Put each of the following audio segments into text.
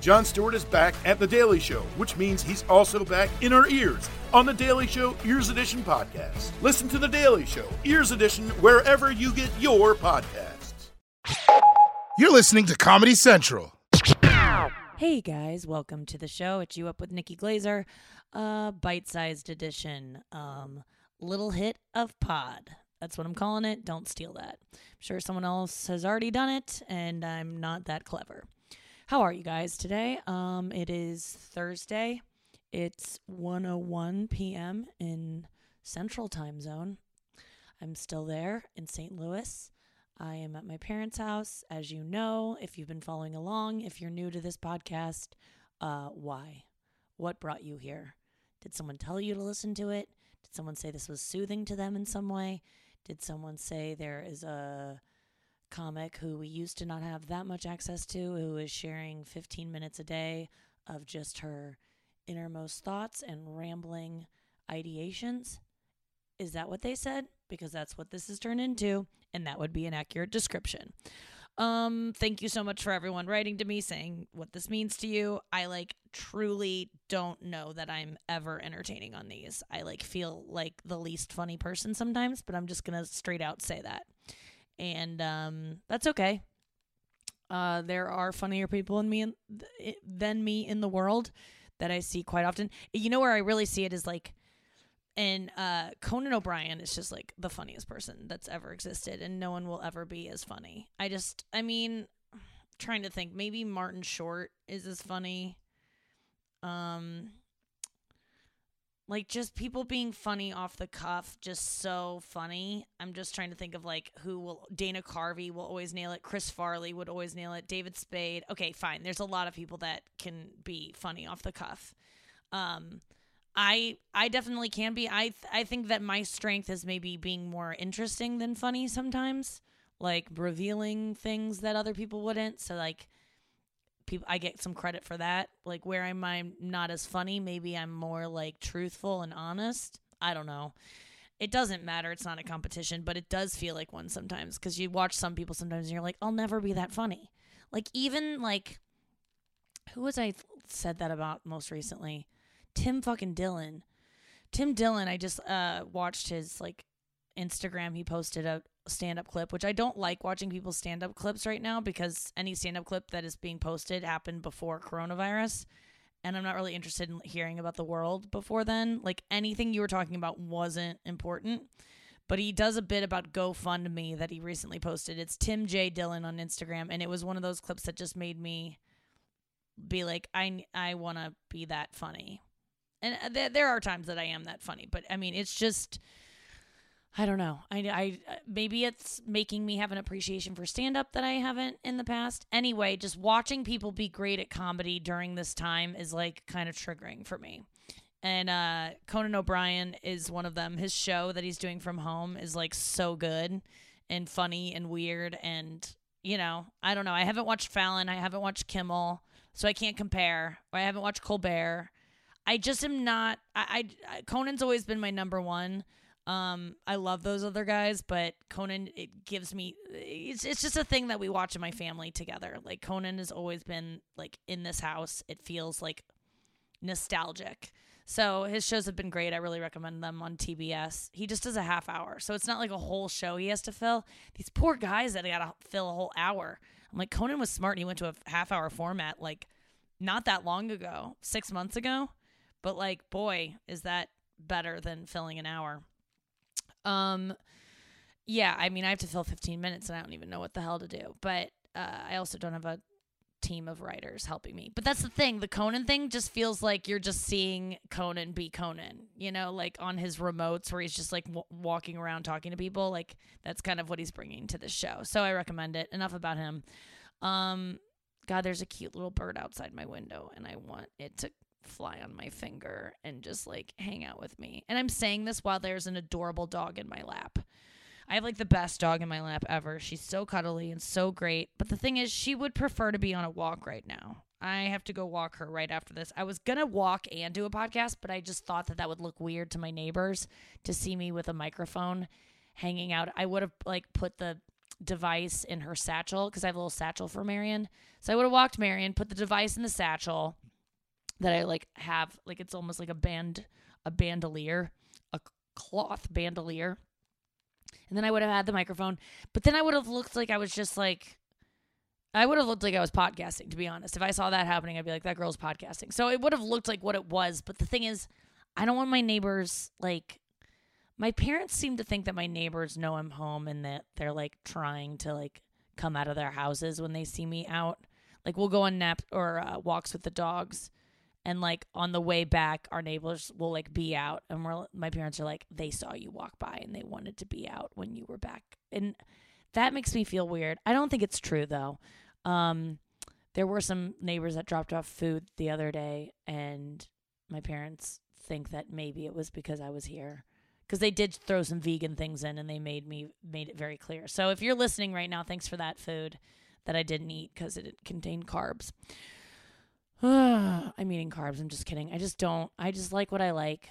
Jon Stewart is back at The Daily Show, which means he's also back in our ears on The Daily Show Ears Edition podcast. Listen to The Daily Show Ears Edition wherever you get your podcasts. You're listening to Comedy Central. Hey guys, welcome to the show. It's You Up with Nikki Glazer, bite-sized edition, little hit of pod. That's what I'm calling it. Don't steal that. I'm sure someone else has already done it, and I'm not that clever. How are you guys today? It is Thursday. It's 1:01 p.m. in Central Time Zone. I'm still there in St. Louis. I am at my parents' house, as you know, if you've been following along. If you're new to this podcast, why? What brought you here? Did someone tell you to listen to it? Did someone say this was soothing to them in some way? Did someone say there is a comic who we used to not have that much access to, who is sharing 15 minutes a day of just her innermost thoughts and rambling ideations? Is that what they said? Because that's what this has turned into, and that would be an accurate description. Thank you so much for everyone writing to me saying what this means to you. I truly don't know that I'm ever entertaining on these. I feel like the least funny person sometimes, but I'm just gonna straight out say that. And that's okay. There are funnier people than me in the world that I see quite often. You know where I really see it is and Conan O'Brien is just the funniest person that's ever existed, and no one will ever be as funny. Trying to think, maybe Martin Short is as funny. Just people being funny off the cuff, just so funny. I'm just trying to think of Dana Carvey will always nail it. Chris Farley would always nail it. David Spade. Okay, fine. There's a lot of people that can be funny off the cuff. I definitely can be. I think that my strength is maybe being more interesting than funny sometimes, revealing things that other people wouldn't. So I get some credit for that. Where I'm not as funny, maybe I'm more truthful and honest. I don't know. It doesn't matter. It's not a competition, but it does feel like one sometimes, because you watch some people sometimes and you're like, I'll never be that funny. Who was I said that about most recently? Tim fucking Dillon. Tim Dillon, I just watched his Instagram. He posted a stand-up clip, which I don't like watching people's stand-up clips right now, because any stand-up clip that is being posted happened before coronavirus, and I'm not really interested in hearing about the world before then. Anything you were talking about wasn't important. But he does a bit about GoFundMe that he recently posted. It's Tim J. Dillon on Instagram, and it was one of those clips that just made me be like, I want to be that funny. And there are times that I am that funny, but it's just, I don't know. I maybe it's making me have an appreciation for stand-up that I haven't in the past. Anyway, just watching people be great at comedy during this time is kind of triggering for me. And Conan O'Brien is one of them. His show that he's doing from home is so good and funny and weird. And, I don't know. I haven't watched Fallon. I haven't watched Kimmel, so I can't compare. Or I haven't watched Colbert. I just am not, Conan's always been my number one. I love those other guys, but Conan, it gives me, it's just a thing that we watch in my family together. Conan has always been in this house. It feels nostalgic. So his shows have been great. I really recommend them on TBS. He just does a half hour, so it's not a whole show he has to fill. These poor guys that gotta fill a whole hour. I'm Conan was smart, and he went to a half hour format not that long ago, 6 months ago. But boy, is that better than filling an hour. Yeah, I have to fill 15 minutes and I don't even know what the hell to do. But I also don't have a team of writers helping me. But that's the thing. The Conan thing just feels like you're just seeing Conan be Conan, on his remotes where he's just walking around talking to people. That's kind of what he's bringing to this show. So I recommend it. Enough about him. God, there's a cute little bird outside my window and I want it to fly on my finger and just hang out with me. And I'm saying this while there's an adorable dog in my lap. I have the best dog in my lap ever. She's so cuddly and so great. But the thing is, she would prefer to be on a walk right now. I have to go walk her right after this. I was going to walk and do a podcast, but I just thought that would look weird to my neighbors to see me with a microphone hanging out. I would have put the device in her satchel because I have a little satchel for Marion. So I would have walked Marion, put the device in the satchel that I like have, like it's almost like a bandolier, a cloth bandolier. And then I would have had the microphone, but then I would have looked like I was just like, I would have looked like I was podcasting, to be honest. If I saw that happening, I'd be like, that girl's podcasting. So it would have looked like what it was. But the thing is, I don't want my neighbors, like, my parents seem to think that my neighbors know I'm home and that they're, like, trying to, like, come out of their houses when they see me out. Like, we'll go on nap or walks with the dogs. And, like, on the way back, our neighbors will, like, be out. And my parents are like, they saw you walk by and they wanted to be out when you were back. And that makes me feel weird. I don't think it's true, though. There were some neighbors that dropped off food the other day, and my parents think that maybe it was because I was here. Because they did throw some vegan things in, and they made it very clear. So if you're listening right now, thanks for that food that I didn't eat because it contained carbs. I'm eating carbs. I'm just kidding. I just like what I like.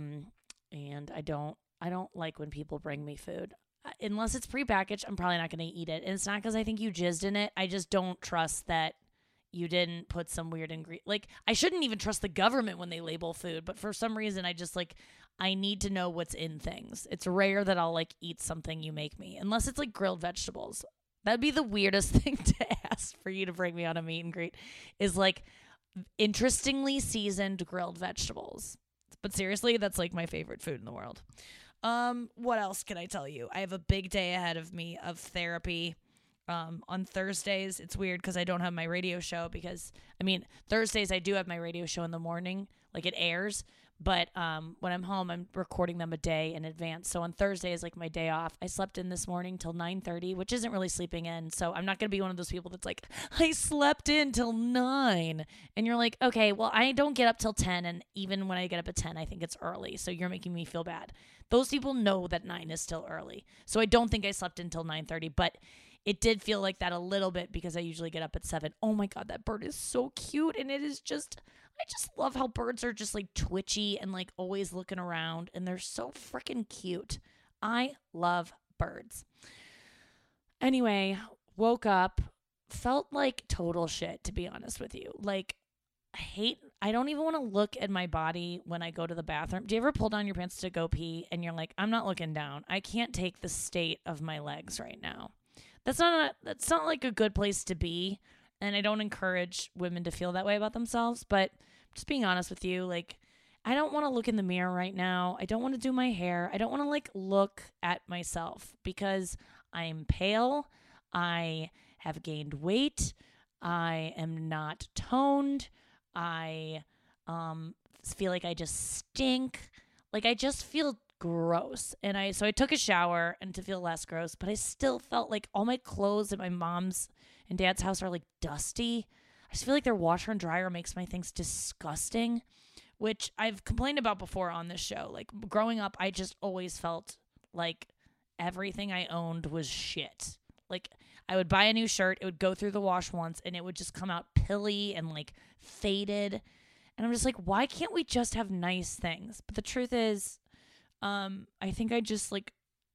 And I don't like when people bring me food. Unless it's prepackaged, I'm probably not going to eat it. And it's not because I think you jizzed in it. I just don't trust that you didn't put some weird ingredient. Like, I shouldn't even trust the government when they label food. But for some reason, I just, like, I need to know what's in things. It's rare that I'll, like, eat something you make me. Unless it's, like, grilled vegetables. That'd be the weirdest thing to ask for you to bring me on a meet and greet. Is, like, interestingly seasoned grilled vegetables. But seriously, that's, like, my favorite food in the world. What else can I tell you? I have a big day ahead of me of therapy. On Thursdays, it's weird because I don't have my radio show because, Thursdays I do have my radio show in the morning, like it airs, but when I'm home, I'm recording them a day in advance. So on Thursday is like my day off. I slept in this morning till 9:30, which isn't really sleeping in. So I'm not going to be one of those people that's like, I slept in till 9. And you're like, okay, well, I don't get up till 10. And even when I get up at 10, I think it's early. So you're making me feel bad. Those people know that 9 is still early. So I don't think I slept until 9:30, but it did feel like that a little bit because I usually get up at 7. Oh my God, that bird is so cute. And it is just, I just love how birds are just like twitchy and like always looking around. And they're so freaking cute. I love birds. Anyway, woke up, felt like total shit, to be honest with you. Like, I don't even want to look at my body when I go to the bathroom. Do you ever pull down your pants to go pee and you're like, I'm not looking down. I can't take the state of my legs right now. That's not like a good place to be. And I don't encourage women to feel that way about themselves. But just being honest with you, like, I don't want to look in the mirror right now. I don't want to do my hair. I don't want to like look at myself because I'm pale. I have gained weight. I am not toned. I feel like I just stink. Like, I just feel gross. And so I took a shower and to feel less gross, but I still felt like all my clothes at my mom's and dad's house are like dusty. I just feel like their washer and dryer makes my things disgusting, which I've complained about before on this show. Like, growing up, I just always felt like everything I owned was shit. Like, I would buy a new shirt, it would go through the wash once, and it would just come out pilly and like faded. And I'm just like, why can't we just have nice things? But the truth is, I think I just like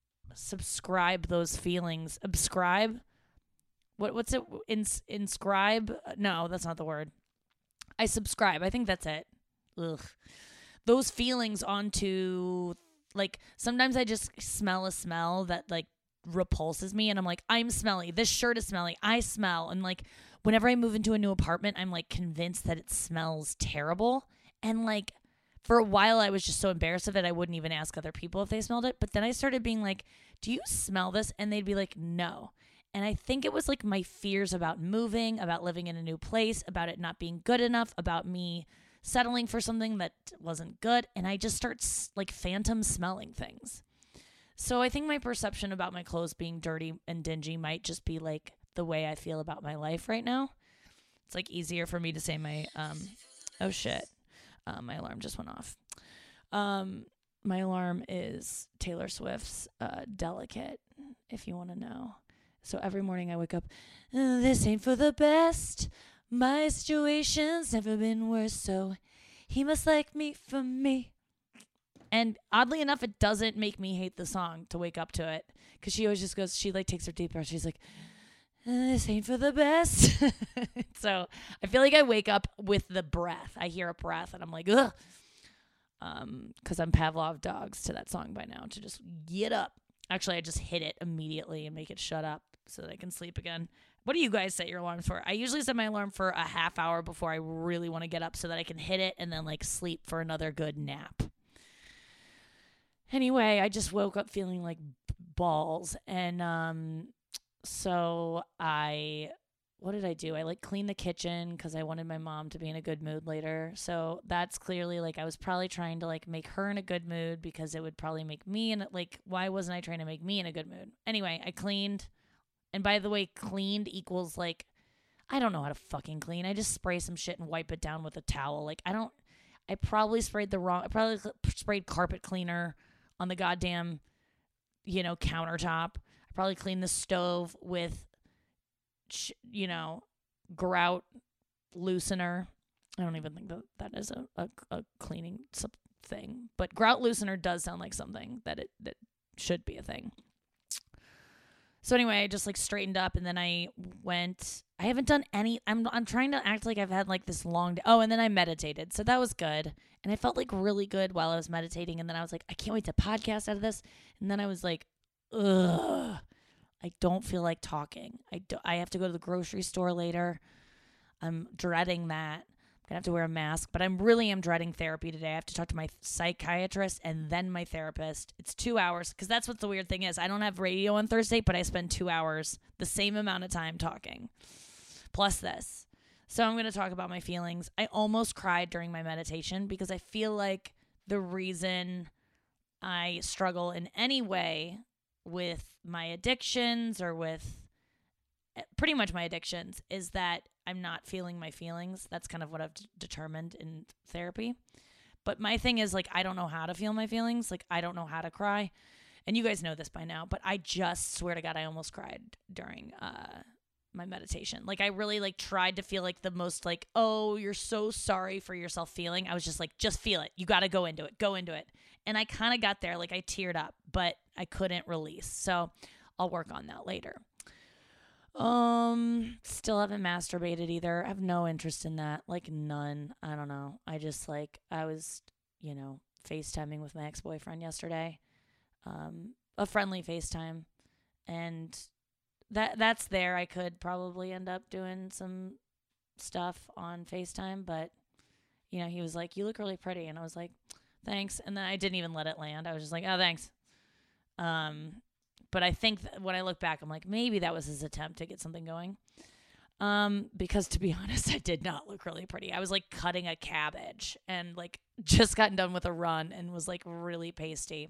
subscribe those feelings. Abscribe? What's it? Inscribe? No, that's not the word. I subscribe. I think that's it. Ugh. Those feelings onto, like, sometimes I just smell a smell that like repulses me and I'm like, I'm smelly. This shirt is smelly. I smell. And like, whenever I move into a new apartment, I'm like convinced that it smells terrible. And like, for a while, I was just so embarrassed of it, I wouldn't even ask other people if they smelled it. But then I started being like, do you smell this? And they'd be like, no. And I think it was like my fears about moving, about living in a new place, about it not being good enough, about me settling for something that wasn't good. And I just start like phantom smelling things. So I think my perception about my clothes being dirty and dingy might just be like the way I feel about my life right now. It's like easier for me to say my, oh shit. My alarm just went off. My alarm is Taylor Swift's Delicate, if you want to know. So every morning I wake up, this ain't for the best. My situation's never been worse, so he must like me for me. And oddly enough, it doesn't make me hate the song to wake up to it. Because she always just goes, she like takes her deep breath. She's like, this ain't for the best. So I feel like I wake up with the breath. I hear a breath and I'm like, ugh. Because I'm Pavlov dogs to that song by now to just get up. Actually, I just hit it immediately and make it shut up so that I can sleep again. What do you guys set your alarms for? I usually set my alarm for a half hour before I really want to get up so that I can hit it and then like sleep for another good nap. Anyway, I just woke up feeling like balls. And so what did I do? I like cleaned the kitchen because I wanted my mom to be in a good mood later. So that's clearly like I was probably trying to like make her in a good mood because it would probably make me in like, why wasn't I trying to make me in a good mood? Anyway, I cleaned. And by the way, cleaned equals like, I don't know how to fucking clean. I just spray some shit and wipe it down with a towel. Like I probably sprayed carpet cleaner on the goddamn, countertop. I probably cleaned the stove with, grout loosener. I don't even think that is a cleaning thing. But grout loosener does sound like something that should be a thing. So anyway, I just like straightened up and then I haven't done any, I'm trying to act like I've had like this long day. Oh, and then I meditated. So that was good. And I felt like really good while I was meditating. And then I was like, I can't wait to podcast out of this. And then I was like, ugh, I don't feel like talking. I have to go to the grocery store later. I'm dreading that. I'm going to have to wear a mask, but I really am dreading therapy today. I have to talk to my psychiatrist and then my therapist. It's 2 hours because that's what the weird thing is. I don't have radio on Thursday, but I spend 2 hours, the same amount of time talking, plus this. So I'm going to talk about my feelings. I almost cried during my meditation because I feel like the reason I struggle in any way with my addictions or with pretty much my addictions is that I'm not feeling my feelings. That's kind of what I've determined in therapy. But my thing is like, I don't know how to feel my feelings. Like I don't know how to cry. And you guys know this by now, but I just swear to God, I almost cried during my meditation. Like I really like tried to feel like the most like, oh, you're so sorry for yourself feeling. I was just like, just feel it. You got to go into it. Go into it. And I kind of got there. Like I teared up, but I couldn't release. So I'll work on that later. Still haven't masturbated either. I have no interest in that. Like none. I don't know. I just like, I was, FaceTiming with my ex-boyfriend yesterday. A friendly FaceTime. And that's there. I could probably end up doing some stuff on FaceTime, but he was like, you look really pretty. And I was like, thanks. And then I didn't even let it land. I was just like, oh, thanks. But I think when I look back, I'm like, maybe that was his attempt to get something going. Because to be honest, I did not look really pretty. I was like cutting a cabbage and like just gotten done with a run and was like really pasty.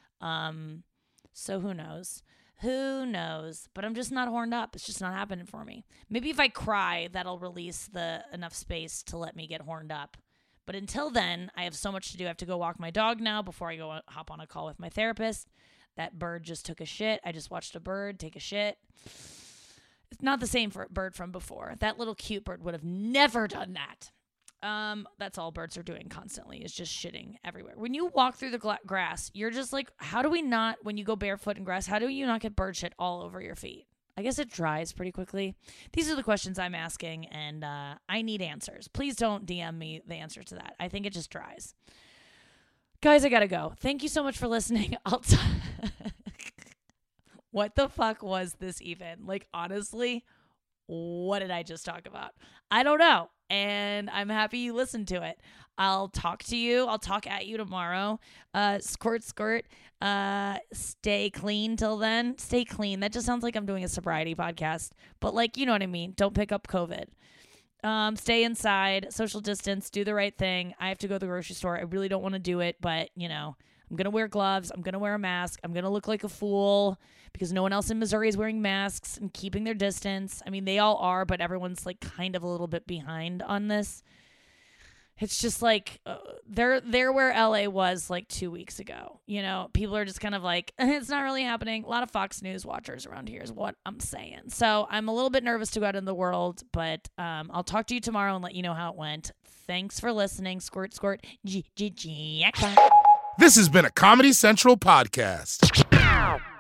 So who knows? Who knows? But I'm just not horned up. It's just not happening for me. Maybe if I cry, that'll release enough space to let me get horned up. But until then, I have so much to do. I have to go walk my dog now before I go hop on a call with my therapist. That bird just took a shit. I just watched a bird take a shit. It's not the same bird from before. That little cute bird would have never done that. That's all birds are doing constantly is just shitting everywhere. When you walk through the grass, you're just like, how do we not, when you go barefoot in grass, how do you not get bird shit all over your feet? I guess it dries pretty quickly. These are the questions I'm asking, and I need answers. Please don't DM me the answer to that. I think it just dries. Guys, I gotta go. Thank you so much for listening. What the fuck was this even? Like, honestly, what did I just talk about? I don't know. And I'm happy you listened to it. I'll talk to you. I'll talk at you tomorrow. Squirt. Stay clean till then. Stay clean. That just sounds like I'm doing a sobriety podcast. But like, you know what I mean? Don't pick up COVID. Stay inside, social distance, do the right thing. I have to go to the grocery store. I really don't want to do it, but I'm going to wear gloves. I'm going to wear a mask. I'm going to look like a fool because no one else in Missouri is wearing masks and keeping their distance. I mean, they all are, but everyone's like kind of a little bit behind on this. It's just like they're where LA was like 2 weeks ago. People are just kind of like, it's not really happening. A lot of Fox News watchers around here is what I'm saying. So I'm a little bit nervous to go out in the world, but I'll talk to you tomorrow and let you know how it went. Thanks for listening. Squirt. This has been a Comedy Central podcast.